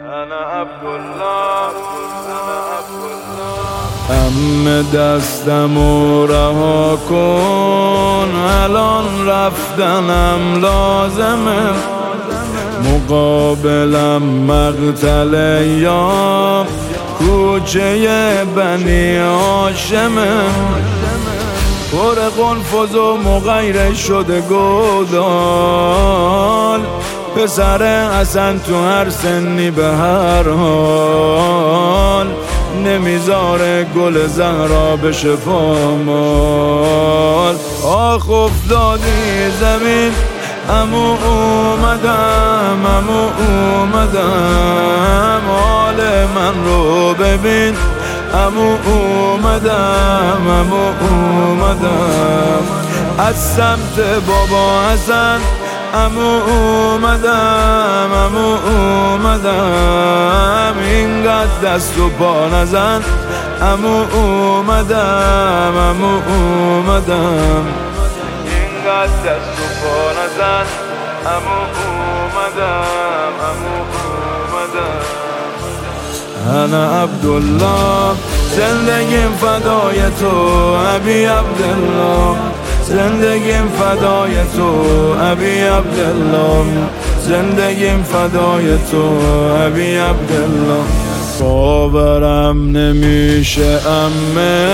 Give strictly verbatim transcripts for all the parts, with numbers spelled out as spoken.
انا عبدالله انا عبدالله. ام دستمو رها کن، الان رفتنم لازمه، مقابلم مقتل ایام، کوچه بنی هاشمه، پر قنفذ و مغیره شده گودال، پسر حسن تو هر سنی به هر حال، نمیذاره گل زهرا بشه پامال. آخ افتادی زمین، امو اومدم امو اومدم، حال من رو ببین، امو اومدم امو اومدم، از سمت بابا حسن امو اومدم امو اومدم، اینقدر دست و پا نزن، امو اومدم امو اومدم، اینقدر دست و پا نزن، امو اومدم امو اومدم. انا عبدالله، زندگیم فدای تو ابی عبدالله، زندگیم فدای تو ابی عبدالله، زندگیم فدای تو ابی عبدالله. باورم نمیشه عمه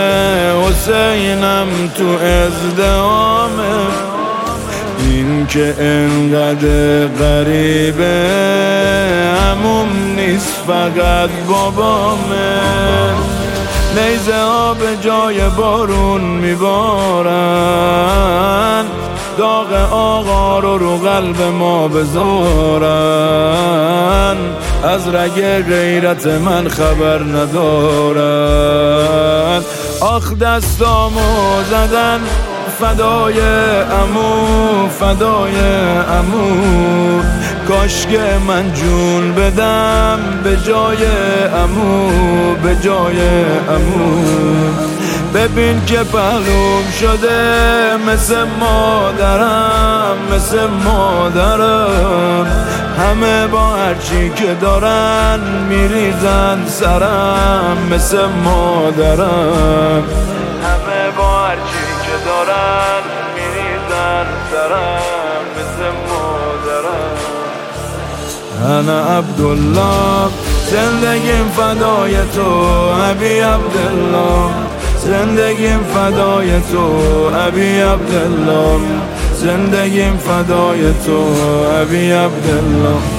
حسینم تو ازدهامه، این که انقدر غریبه، عموم نیست فقط بابامه، نیزه ها به جای بارون میبارن، داغ آقا رو رو قلب ما بذارن، از رگ غیرت من خبر ندارن. آخ دستامو زدن فدای عمو فدای عمو، کاش که من جون بدم به جای عمو به جای عمو. ببین که پهلوم شده مثل مادرم مثل مادرم، همه با هرچی که دارن میریزن سرم مثل مادرم، همه با هرچی که دارن میریزن سرم مثل مادرم. انا عبدالله، زندگیم فدای تو ابی عبدالله، زندگیم فدای تو ابی عبدالله، زندگیم فدای تو ابی عبدالله.